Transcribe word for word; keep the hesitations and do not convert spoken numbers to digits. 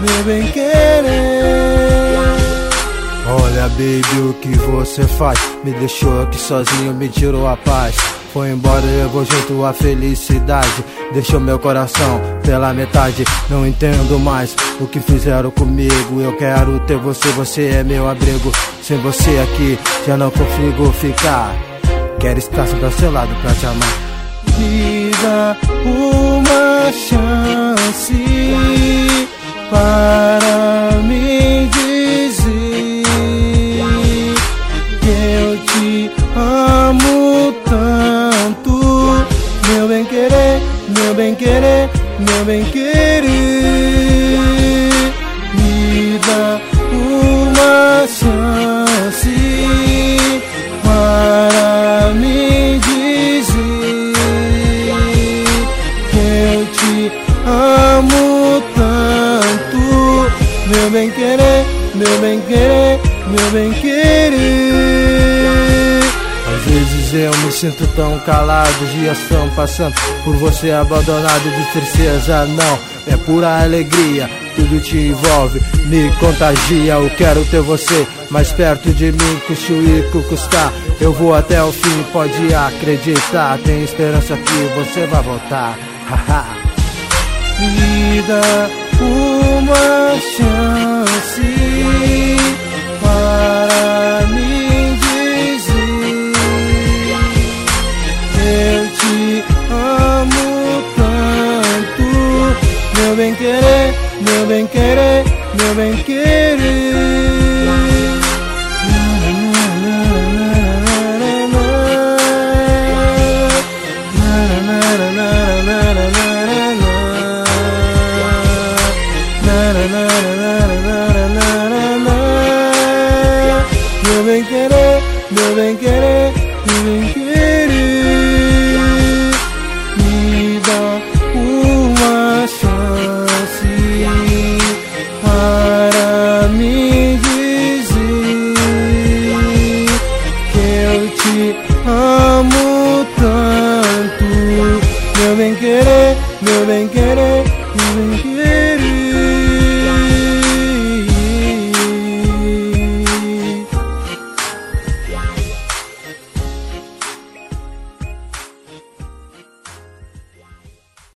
meu bem querer. Olha, baby, o que você faz? Me deixou aqui sozinho, me tirou a paz. Foi embora e levou junto a felicidade. Deixou meu coração pela metade. Não entendo mais o que fizeram comigo. Eu quero ter você, você é meu abrigo. Sem você aqui já não consigo ficar. Quero estar sempre ao seu lado pra te amar. Me dá uma chance para me dizer que eu te amo tanto. Meu bem querer, meu bem querer, meu bem querer. Me dá uma chance para me dizer que eu te amo tanto. Meu bem querer, meu bem querer, meu bem querer. Às vezes eu me sinto tão calado, os dias estão passando por você abandonado, de tristeza não, é pura alegria. Tudo te envolve, me contagia. Eu quero ter você mais perto de mim, custe o que custar. Eu vou até o fim, pode acreditar. Tem esperança que você vai voltar. Me dá uma chance para me dizer eu te amo tanto. Meu bem querer, meu bem querer, meu bem querer.